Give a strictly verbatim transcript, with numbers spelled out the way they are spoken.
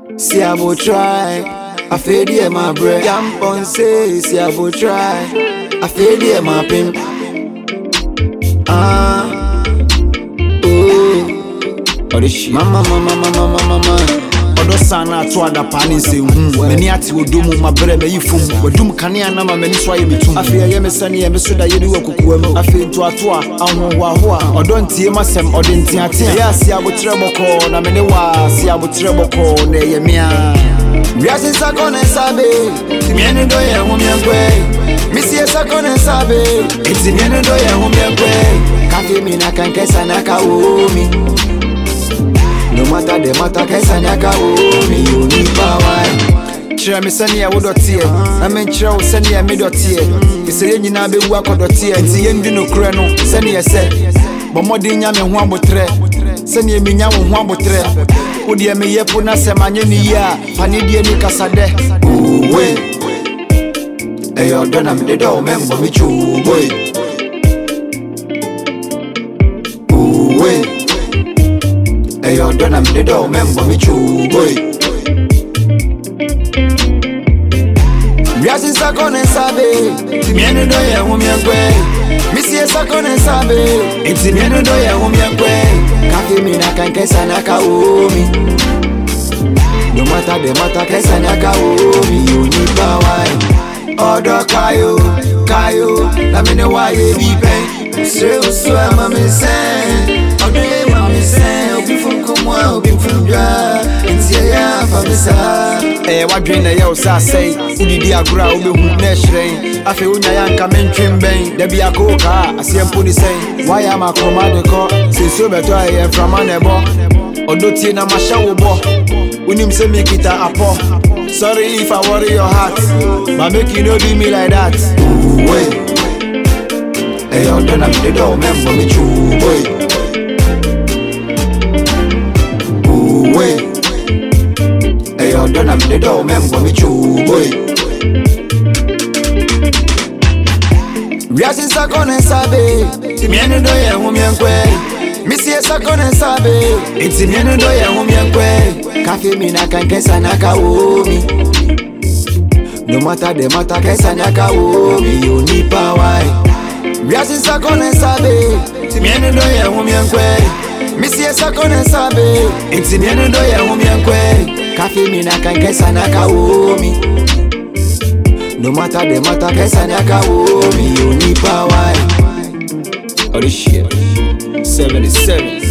See I will try. I feel the my bread. Jump on say, see I will try. I feel the my pimp. Ah, oh, oh this shit. Mama, mama, mama, mama, mama. Odo sana to ada pani se hu mani ati odomu mabere be yifum wadum kane ana ma mani so aye betum afi ye me sane ye me so da ye di wakukuwa mu afi to ato a ahonho ahoa odo ntie masem ode ntie ate ya si abotre boko na mene wa si abotre boko na ye mia Riasi sakone sabe timiene do ye hu miekwe misi sakone sabe timiene do ye hu miekwe kafi mina kankesa na kaomi. No matter the matter, kesa nyaka o mi you need power. Chira me sani ya wodotie na me chira wo sani ya me dotie ise ye nyina be wu akodotie nti ye ndi no kure no sani ye se bomodi nya me ho abotre sani ye me nya wo ho abotre wo de me yepo na se manye ni ya pani die ni kasade we e yo dona me de do membo mi chu boy we e yo dona me de do membo mi chu boy Riasi sakone sabe timiene do ye hu miekwe misi sakone sabe timiene do ye hu miekwe kafi mina kankesa na kaomi. No matter the matter, kesa nyaka omi you need power. Odo kayo kayo na mene wa ye bi pen se so ama me sen odo ye ma me sen obi fun komo obi fun bia ntie ya fa me sa eh wadwen na ye o sa sei udidi agura obehu na hyiren afi unya ya nka mentwem ben da bia ko ka asiempo ni sei waya makroma de ko se so beto aye frama na ebo odo tie na masha wo bo unim se me kita apo. Sorry if I worry your heart, but make you no do me like that. Wait, hey, yo, don't have the door, member me true, boy. Wait, hey, yo, don't have the door, member me true, boy. Riasi sakone sabe, timiene do ye hu miekwe. Misi sakone sabe, timiene do ye hu miekwe. Kafi mina kankesa na kaomi. No matter the matter, kesa nyaka omi you need power. Riasi sakone sabe timiene do ye hu miekwe misi sakone sabe timiene do ye hu miekwe kafi mina kankesa na kaomi. No matter the matter, kesa nyaka omi you need power. Oh this shit seventy-seven